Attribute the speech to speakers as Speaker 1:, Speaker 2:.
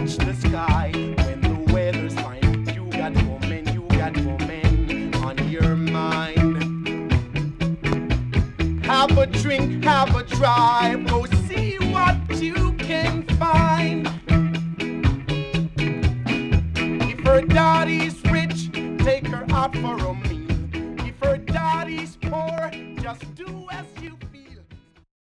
Speaker 1: touch the sky. When the weather's fine, you got woman on your mind. Have a drink, have a drive, go see what you can find. If her daddy's rich, take her out for a meal. If her daddy's poor, just do as